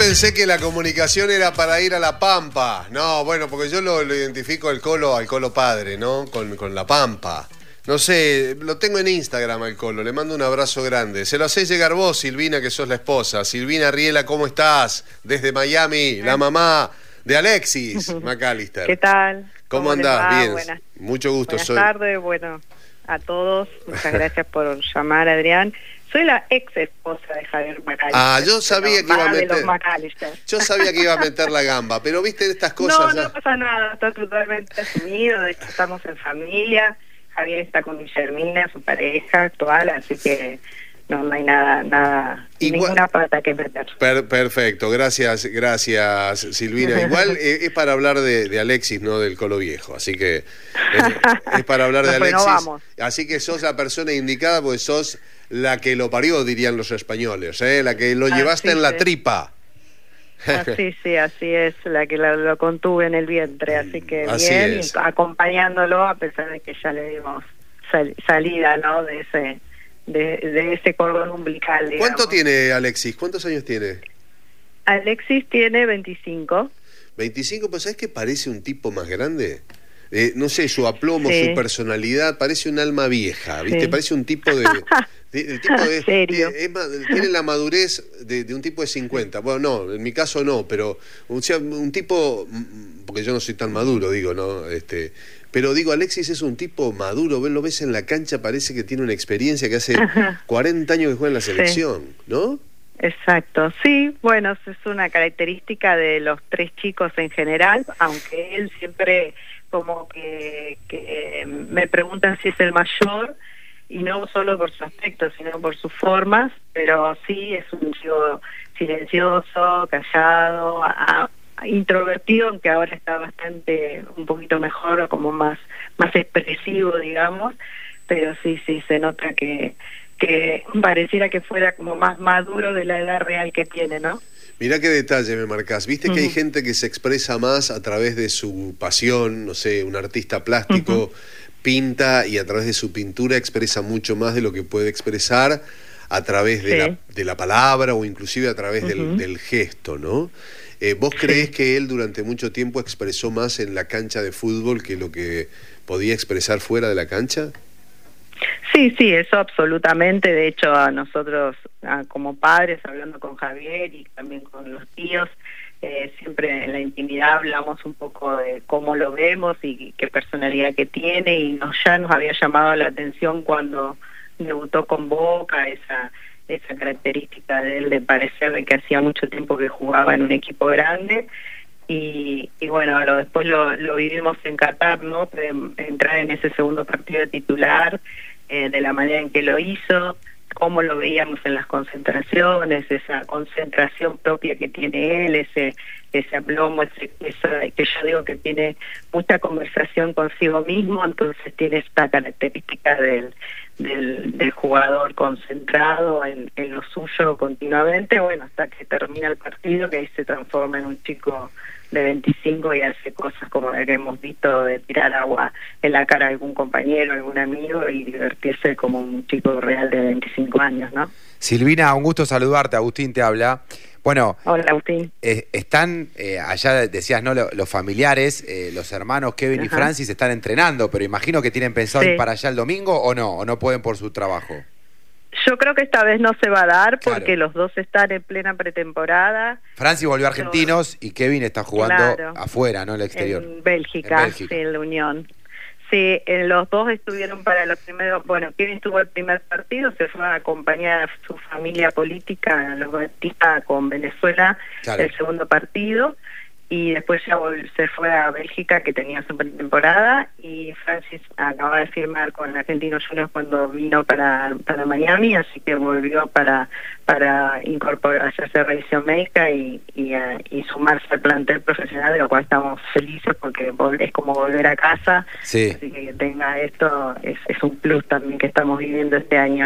pensé que la comunicación era para ir a La Pampa. No, bueno, porque yo lo identifico al Colo padre, ¿no? Con La Pampa. No sé, lo tengo en Instagram al Colo, le mando un abrazo grande. Se lo hacés llegar vos, Silvina, que sos la esposa. Silvina Riela, ¿cómo estás? Desde Miami, la mamá de Alexis McAllister. ¿Qué tal? ¿Cómo andás? Bien. Buenas, mucho gusto. Buenas tardes, bueno, a todos. Muchas gracias por llamar, Adrián. Soy la ex esposa de Javier McAllister. Ah, yo sabía que iba a meter. McAllister. Yo sabía que iba a meter la gamba, pero viste estas cosas. No pasa nada, está totalmente asumido. De hecho, estamos en familia. Javier está con Guillermina, su pareja actual, así que no hay nada, ninguna pata que meter. Perfecto, gracias Silvina. Igual es para hablar de Alexis, no del Colo Viejo, así que es para hablar de Alexis. Así que sos la persona indicada, porque sos la que lo parió, dirían los españoles, la que lo llevaste en la tripa. Así es, la que lo contuve en el vientre, así que así bien, es. Y acompañándolo a pesar de que ya le dimos salida, ¿no? de ese cordón umbilical, digamos. ¿Cuánto tiene Alexis? ¿Cuántos años tiene? Alexis tiene 25. 25, pues ¿sabes que parece un tipo más grande? No sé, su aplomo, su personalidad, parece un alma vieja, ¿viste? Sí. Parece un tipo de... El tipo tiene la madurez de un tipo de 50. Bueno, no, en mi caso no, pero un tipo, porque yo no soy tan maduro, digo, ¿no? Pero digo, Alexis es un tipo maduro, lo ves en la cancha, parece que tiene una experiencia que hace 40 años que juega en la selección, ¿no? Exacto, sí, bueno, es una característica de los tres chicos en general, aunque él siempre como que me preguntan si es el mayor, y no solo por su aspecto, sino por sus formas, pero sí es un chico silencioso, callado, introvertido, aunque ahora está un poquito mejor, como más expresivo, digamos, pero sí se nota que pareciera que fuera como más maduro de la edad real que tiene, ¿no? Mirá qué detalle me marcás. Viste que hay gente que se expresa más a través de su pasión, no sé, un artista plástico pinta y a través de su pintura expresa mucho más de lo que puede expresar a través de la palabra o inclusive a través del gesto, ¿no? ¿Vos creés que él durante mucho tiempo expresó más en la cancha de fútbol que lo que podía expresar fuera de la cancha? Sí, eso absolutamente. De hecho, a nosotros como padres, hablando con Javier y también con los tíos, siempre en la intimidad hablamos un poco de cómo lo vemos y qué personalidad que tiene, y ya nos había llamado la atención cuando debutó con Boca, esa característica de él de parecer de que hacía mucho tiempo que jugaba en un equipo grande. Y bueno, después lo vivimos en Qatar, ¿no? De entrar en ese segundo partido de titular, de la manera en que lo hizo, cómo lo veíamos en las concentraciones, esa concentración propia que tiene él, ese aplomo, que yo digo que tiene mucha conversación consigo mismo, entonces tiene esta característica del jugador concentrado en lo suyo continuamente, bueno, hasta que termina el partido, que ahí se transforma en un chico de 25 y hace cosas como la que hemos visto, de tirar agua en la cara a algún compañero, algún amigo, y divertirse como un chico real de 25 años, ¿no? Silvina, un gusto saludarte. Agustín te habla. Bueno, hola, Agustín. Están allá, decías, ¿no? Los familiares, los hermanos Kevin y Francis están entrenando, pero imagino que tienen pensado ir para allá el domingo, ¿o no pueden por su trabajo? Yo creo que esta vez no se va a dar porque los dos están en plena pretemporada. Francis volvió a Argentinos y Kevin está jugando afuera, ¿no? En el exterior. En Bélgica, en la Unión. Sí, los dos estuvieron para los primeros... Bueno, Kevin tuvo el primer partido, se fue a acompañar a su familia política, a los Batistas, con Venezuela, el segundo partido. Y después ya se fue a Bélgica, que tenía su pretemporada, y Francis acaba de firmar con Argentinos Juniors cuando vino para Miami, así que volvió para incorporarse, hacer revisión médica y sumarse al plantel profesional, de lo cual estamos felices porque es como volver a casa, así que tenga esto es un plus también que estamos viviendo este año.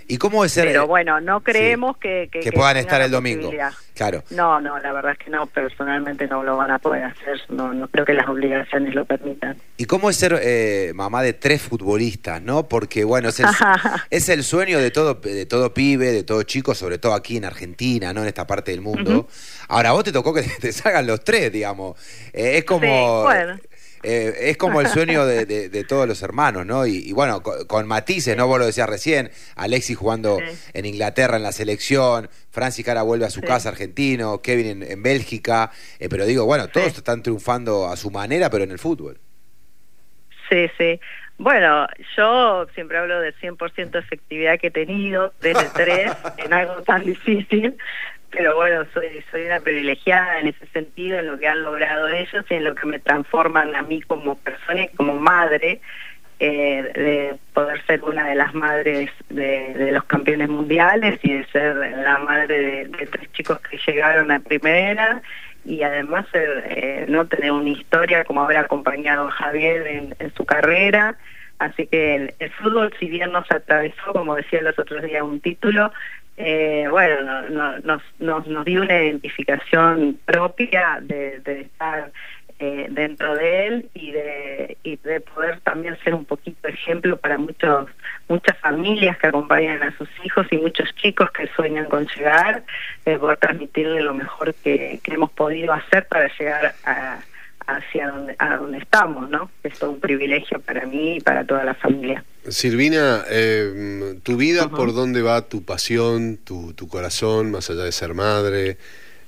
¿Y cómo es ser? Pero bueno, no creemos que puedan estar el domingo. Claro. No, la verdad es que no, personalmente no lo van a poder hacer, no creo que las obligaciones lo permitan. ¿Y cómo es ser mamá de 3 futbolistas, no? Porque bueno, es el sueño de todo pibe, de todo chico, sobre todo aquí en Argentina, ¿no? En esta parte del mundo. Ahora, a vos te tocó que te salgan los 3, digamos. Es como... Sí, bueno. Es como el sueño de todos los hermanos, ¿no? Y bueno, con matices, ¿no? Vos lo decías recién, Alexis jugando en Inglaterra en la selección, Francis que ahora vuelve a su casa argentino, Kevin en Bélgica, pero digo, bueno, todos están triunfando a su manera, pero en el fútbol. Sí. Bueno, yo siempre hablo del 100% de efectividad que he tenido desde 3 en algo tan difícil. Pero bueno, soy una privilegiada en ese sentido, en lo que han logrado ellos y en lo que me transforman a mí como persona y como madre, de poder ser una de las madres de los campeones mundiales y de ser la madre de 3 chicos que llegaron a primera y además no tener una historia como haber acompañado a Javier en su carrera. Así que el fútbol, si bien nos atravesó, como decía los otros días, un título, bueno, nos dio una identificación propia de estar dentro de él y de poder también ser un poquito ejemplo para muchas familias que acompañan a sus hijos y muchos chicos que sueñan con llegar, poder transmitirle lo mejor que hemos podido hacer para llegar a donde estamos, ¿no? Es todo un privilegio para mí y para toda la familia. Silvina, tu vida, ¿por dónde va tu pasión, tu corazón, más allá de ser madre?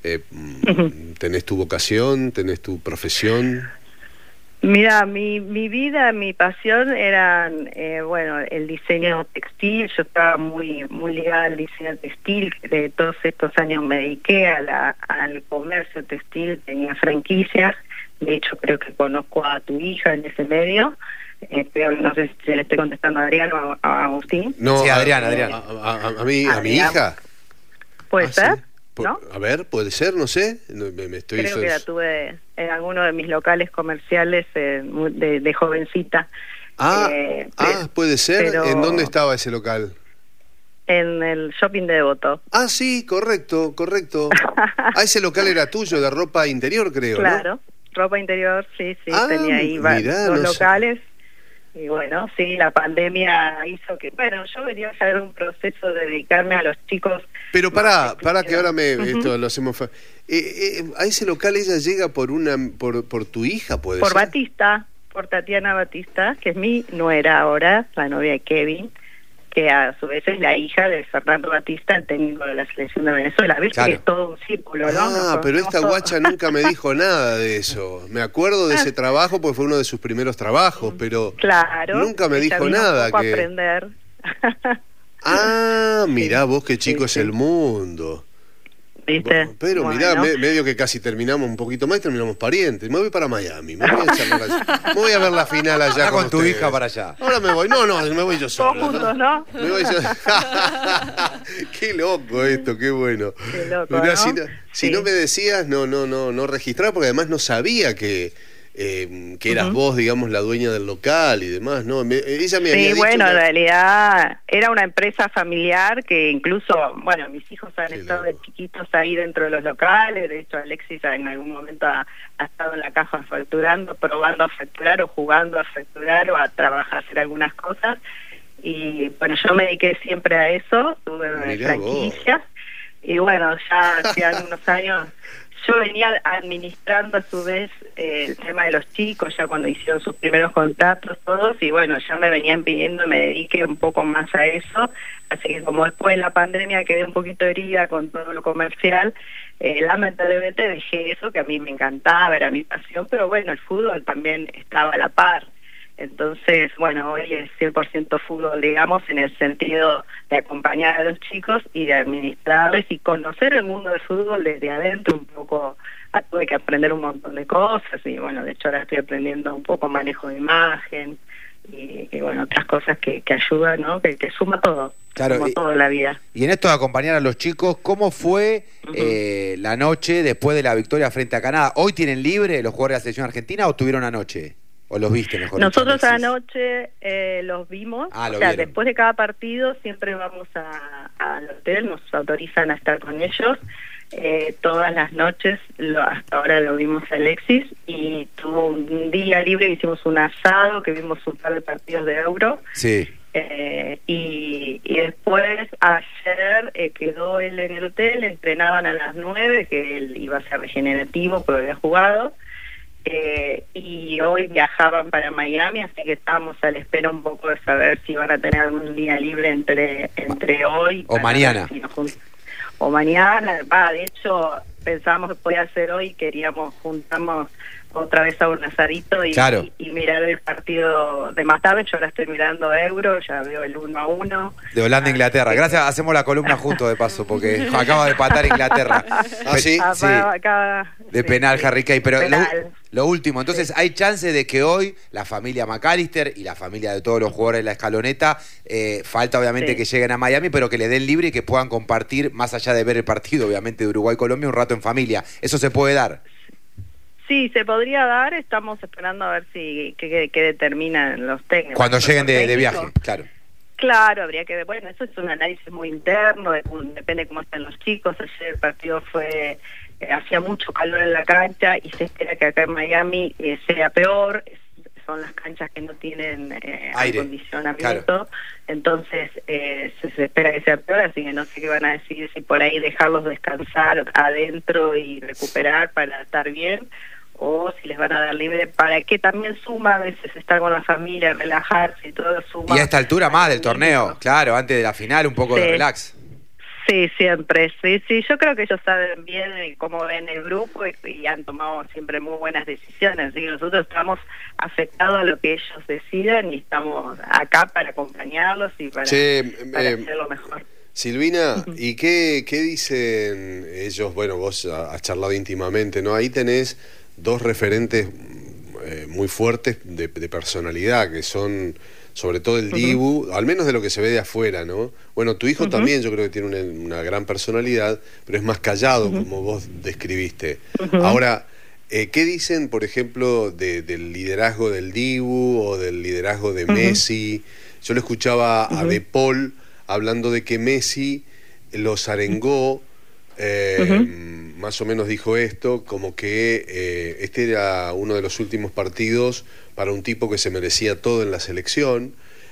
¿Tenés tu vocación? ¿Tenés tu profesión? Mira, mi vida, mi pasión eran, bueno, el diseño textil. Yo estaba muy ligada al diseño textil. De todos estos años me dediqué al comercio textil, tenía franquicias. De hecho, creo que conozco a tu hija en ese medio. Pero no sé si le estoy contestando a Adrián o a Agustín. No, sí, Adrián. ¿A mi hija? ¿Puede ser? Sí. ¿No? A ver, puede ser, no sé. Creo que la tuve en alguno de mis locales comerciales de jovencita. Puede ser. Pero... ¿En dónde estaba ese local? En el shopping de Devoto. Ah, sí, correcto. Ese local era tuyo, de ropa interior, creo, claro, ¿no? Ropa interior, sí, tenía ahí dos locales. Y bueno, sí, la pandemia hizo que, bueno, yo venía a hacer un proceso de dedicarme a los chicos. Pero para que ahora esto lo hacemos. A ese local ella llega por tu hija, ¿puede ser? Por Batista, por Tatiana Batista, que es mi nuera ahora, la novia de Kevin, que a su vez es la hija de Fernando Batista, el técnico de la selección de Venezuela. ¿Viste? Claro. Que es todo un círculo, ¿no? Pero esta guacha nunca me dijo nada de eso. Me acuerdo de ese trabajo porque fue uno de sus primeros trabajos, pero nunca me dijo nada. Que aprender. Mirá vos qué chico es el mundo. ¿Viste? Pero mirá, medio que casi terminamos un poquito más y terminamos parientes. Me voy para Miami, me voy a ver la final allá con tu hija para allá. Ahora me voy, me voy yo solo. Todos juntos, ¿no? Me voy yo. Qué loco esto, qué bueno. Qué loco, mirá, ¿no? Si no me decías, no registraba, porque además no sabía que eras vos, digamos, la dueña del local y demás, ¿no? Ella me había dicho en realidad era una empresa familiar que incluso, bueno, mis hijos han estado de chiquitos ahí dentro de los locales. De hecho, Alexis en algún momento ha estado en la caja facturando, probando a facturar o jugando a facturar o a trabajar, hacer algunas cosas. Y bueno, yo me dediqué siempre a eso, tuve franquicias. Y bueno, ya hacía unos años... Yo venía administrando a su vez el tema de los chicos, ya cuando hicieron sus primeros contratos todos, y bueno, ya me venían pidiendo, me dediqué un poco más a eso, así que como después de la pandemia quedé un poquito herida con todo lo comercial, lamentablemente dejé eso, que a mí me encantaba, era mi pasión, pero bueno, el fútbol también estaba a la par. Entonces, bueno, hoy es 100% fútbol, digamos, en el sentido de acompañar a los chicos y de administrarles y conocer el mundo del fútbol desde adentro un poco. Tuve que aprender un montón de cosas y bueno, de hecho ahora estoy aprendiendo un poco manejo de imagen y bueno, otras cosas que ayudan, ¿no? Que suma todo. Claro, como todo en la vida. Y en esto de acompañar a los chicos, ¿cómo fue la noche después de la victoria frente a Canadá? ¿Hoy tienen libre los jugadores de la selección argentina o tuvieron anoche? ¿O los viste mejor? Nosotros anoche los vimos, después de cada partido siempre vamos al hotel, nos autorizan a estar con ellos. Todas las noches, hasta ahora lo vimos a Alexis, y tuvo un día libre, hicimos un asado, que vimos un par de partidos de Euro. Sí. Y después ayer quedó él en el hotel, entrenaban a las 9, que él iba a ser regenerativo porque había jugado. Y hoy viajaban para Miami, así que estábamos a la espera un poco de saber si van a tener algún día libre entre hoy o mañana. O mañana. De hecho, pensábamos que podía ser hoy, juntarnos otra vez a un asadito y mirar el partido de más tarde. Yo ahora estoy mirando Euro, ya veo el 1-1 de Holanda a Inglaterra. Gracias, hacemos la columna juntos de paso, porque acaba de empatar Inglaterra. Sí. De penal, Harry Kane. Pero lo último, entonces hay chance de que hoy la familia McAllister y la familia de todos los jugadores de la escaloneta, falta obviamente que lleguen a Miami, pero que le den libre y que puedan compartir, más allá de ver el partido obviamente de Uruguay-Colombia, un rato en familia. ¿Eso se puede dar? Sí, se podría dar. Estamos esperando a ver qué determinan los técnicos. Cuando lleguen de viaje, claro. Claro, habría que ver. Bueno, eso es un análisis muy interno, depende de cómo están los chicos. Ayer el partido hacía mucho calor en la cancha y se espera que acá en Miami sea peor. Son las canchas que no tienen acondicionamiento, claro. Entonces se espera que sea peor, así que no sé qué van a decidir, si por ahí dejarlos descansar adentro y recuperar para estar bien, o si les van a dar libre, para que también suma a veces estar con la familia, relajarse y todo suma. Y a esta altura más del torneo, claro, antes de la final un poco de relax. Sí, siempre, sí, yo creo que ellos saben bien cómo ven el grupo y han tomado siempre muy buenas decisiones, así que nosotros estamos afectados a lo que ellos deciden y estamos acá para acompañarlos y para hacerlo mejor. Silvina, ¿y qué dicen ellos? Bueno, vos has charlado íntimamente, ¿no? Ahí tenés dos referentes muy fuertes de personalidad, que son sobre todo el Dibu, al menos de lo que se ve de afuera, ¿no? Bueno, tu hijo también yo creo que tiene una gran personalidad, pero es más callado, como vos describiste. Ahora, ¿qué dicen, por ejemplo, del liderazgo del Dibu o del liderazgo de Messi? Yo le escuchaba a De Paul hablando de que Messi los arengó, más o menos dijo esto, como que este era uno de los últimos partidos para un tipo que se merecía todo en la selección,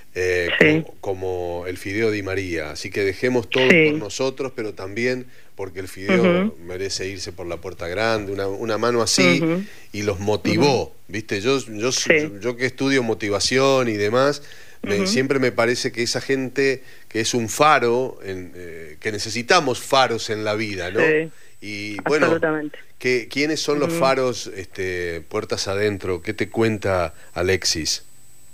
como el Fideo Di María. Así que dejemos todo por nosotros, pero también porque el Fideo merece irse por la puerta grande, una mano así, y los motivó, ¿viste? Yo que estudio motivación y demás, siempre me parece que esa gente que es un faro, que necesitamos faros en la vida, ¿no? Y bueno, ¿quiénes son los faros puertas adentro? ¿Qué te cuenta Alexis?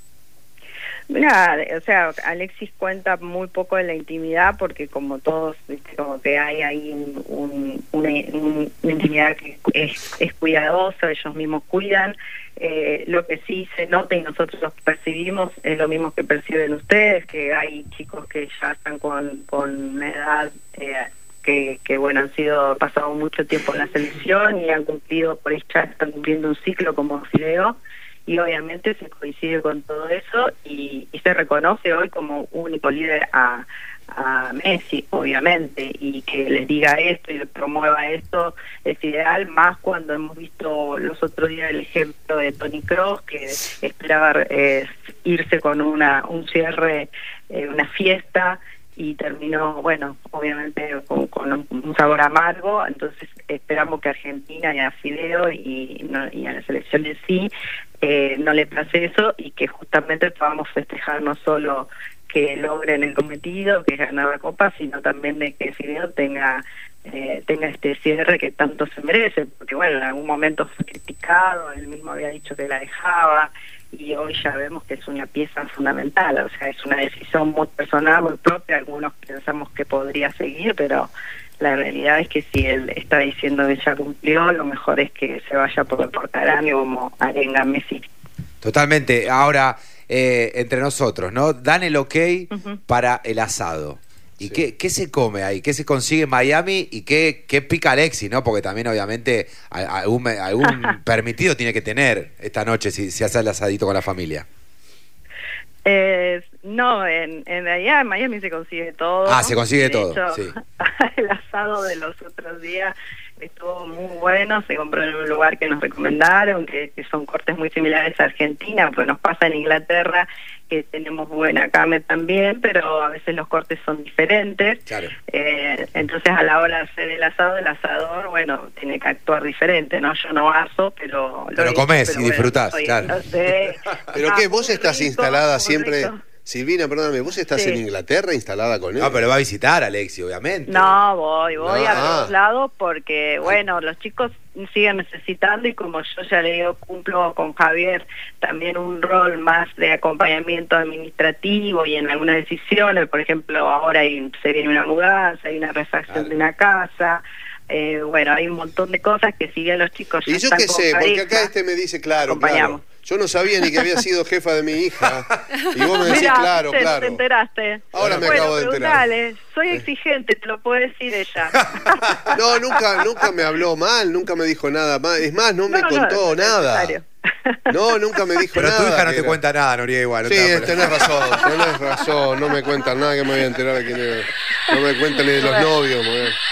Mira, o sea, Alexis cuenta muy poco de la intimidad porque como todos, ¿viste? Como que hay ahí una intimidad que es cuidadosa, ellos mismos cuidan. Lo que sí se nota y nosotros los percibimos es lo mismo que perciben ustedes, que hay chicos que ya están con una edad que bueno, han pasado mucho tiempo en la selección y han cumplido, por ahí ya están cumpliendo un ciclo como Fideo, y obviamente se coincide con todo eso y se reconoce hoy como único líder a Messi, obviamente, y que les diga esto y les promueva esto es ideal, más cuando hemos visto los otros días el ejemplo de Toni Kroos, que esperaba irse con un cierre, una fiesta, y terminó, bueno, obviamente con un sabor amargo. Entonces esperamos que a Argentina y a Fideo y a la selección en sí no le pase eso, y que justamente podamos festejar no solo que logren el cometido, que es ganar la Copa, sino también de que Fideo tenga este cierre que tanto se merece, porque bueno, en algún momento fue criticado, él mismo había dicho que la dejaba, y hoy ya vemos que es una pieza fundamental, o sea, es una decisión muy personal, muy propia. Algunos pensamos que podría seguir, pero la realidad es que si él está diciendo que ya cumplió, lo mejor es que se vaya por el portaráneo como arenga Messi. Totalmente. Ahora, entre nosotros, ¿no? Dan el ok para el asado. ¿Y qué se come ahí? ¿Qué se consigue en Miami? ¿Y qué pica Alexis, no? Porque también, obviamente, algún permitido tiene que tener esta noche si hace el asadito con la familia. No, en allá en Miami se consigue todo. Ah, se consigue de todo, hecho, sí. El asado de los otros días estuvo muy bueno, se compró en un lugar que nos recomendaron, que son cortes muy similares a Argentina, pues nos pasa en Inglaterra que tenemos buena carne también, pero a veces los cortes son diferentes. Claro. Entonces a la hora de hacer el asado, el asador, bueno, tiene que actuar diferente, ¿no? Yo no aso, pero comés y disfrutás, claro. No sé, ¿Pero qué? ¿Vos estás instalada siempre...? Silvina, perdóname, ¿vos estás en Inglaterra instalada con él? No, pero va a visitar a Alexis, obviamente. No, voy a todos lados porque, bueno, los chicos siguen necesitando y como yo ya le digo, cumplo con Javier también un rol más de acompañamiento administrativo y en algunas decisiones, por ejemplo, ahora se viene una mudanza, hay una refacción de una casa... bueno, hay un montón de cosas que siguen los chicos. Y yo qué sé, porque acá me dice, claro, yo no sabía ni que había sido jefa de mi hija. Y vos me decís, claro. Te enteraste. Ahora me acabo de enterar. Soy exigente, te lo puede decir ella. No, nunca me habló mal, nunca me dijo nada más. Es más, no me contó nada. No, nunca me dijo nada. Pero tu hija no te cuenta nada, Noriega, igual. Sí, tenés razón, no me cuentan nada, que me voy a enterar de quién es. No me cuentan ni de los novios,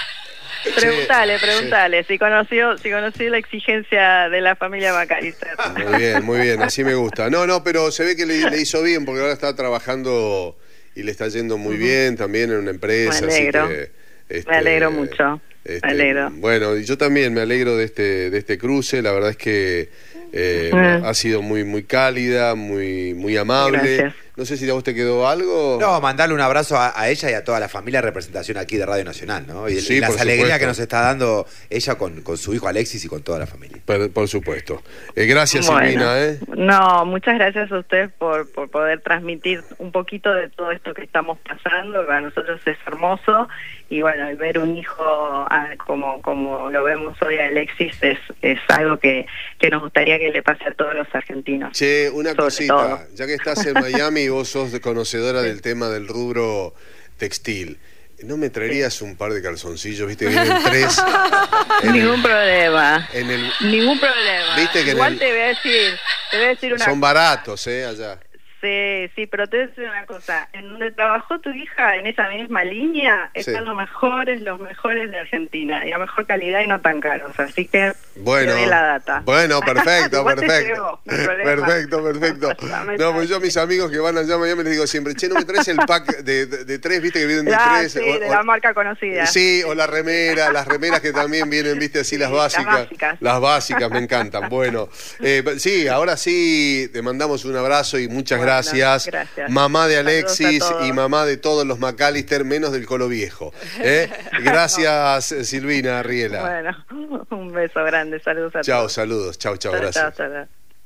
Pregúntale si conoció la exigencia de la familia McAllister. Muy bien, así me gusta. No, pero se ve que le hizo bien porque ahora está trabajando y le está yendo muy bien también en una empresa. Me alegro, así que, me alegro mucho. Me alegro. Bueno, y yo también me alegro de este cruce. La verdad es que ha sido muy cálida, muy amable. Gracias. No sé si a vos te quedó algo. No, mandarle un abrazo a ella y a toda la familia, representación aquí de Radio Nacional, ¿no? Y sí, las alegrías que nos está dando ella con su hijo Alexis y con toda la familia. Por supuesto. Gracias, Silvina. No, muchas gracias a usted por poder transmitir un poquito de todo esto que estamos pasando. Para nosotros es hermoso. Y bueno, el ver un hijo como lo vemos hoy a Alexis es algo que nos gustaría que le pase a todos los argentinos. Che, una cosita, ya que estás en Miami y vos sos conocedora del tema del rubro textil, ¿no me traerías un par de calzoncillos? Viste que vienen 3. Ningún problema. Ningún problema. ¿Viste que igual te voy a decir una son baratos, allá. Sí, pero te voy a decir una cosa. En donde trabajó tu hija, en esa misma línea, están los mejores de Argentina, y a mejor calidad y no tan caros. Así que te doy la data. Bueno, perfecto. Llevo, Perfecto. No, pues yo a mis amigos que van allá a Miami les digo siempre, che, ¿no me traes el pack de 3, viste, que vienen de 3? Sí, de la marca conocida. Sí, o las remeras que también vienen, viste, así las básicas. Las básicas, me encantan. Bueno, sí, ahora sí, te mandamos un abrazo y muchas gracias. Mamá de Alexis y mamá de todos los McAllister, menos del Colo Viejo. Gracias, Silvina Riela. Bueno, un beso grande, saludos a todos. Chao, saludos. Chao, gracias. Chao.